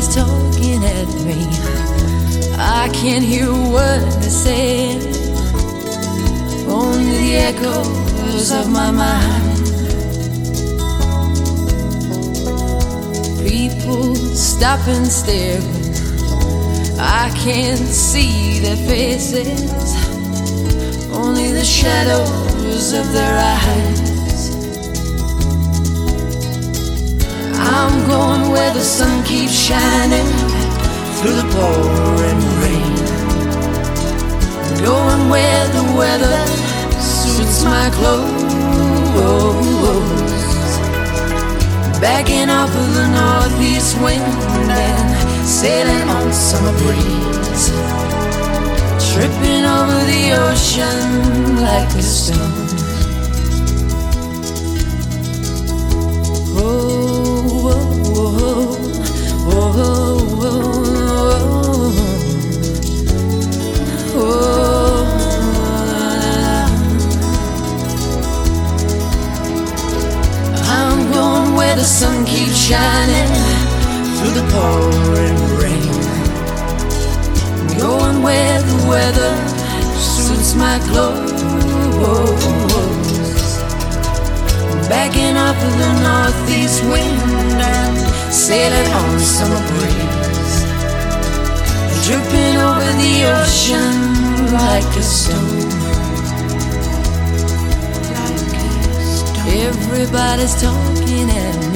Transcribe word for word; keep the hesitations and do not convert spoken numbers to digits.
Everybody's talking at me. I can't hear what they're saying, only the echoes of my mind. People stop and stare, I can't see their faces, only the shadows of their eyes. I'm going where the sun keeps shining through the pouring rain, going where the weather suits my clothes, backing off of the northeast wind and sailing on summer breeze, tripping over the ocean like a stone. Oh, oh, oh, oh, oh, oh. I'm going where the sun keeps shining through the pouring rain, going where the weather suits my clothes, backing off of the northeast wind and sailing on summer breeze, dripping over the ocean like a stone. Everybody's talking at me.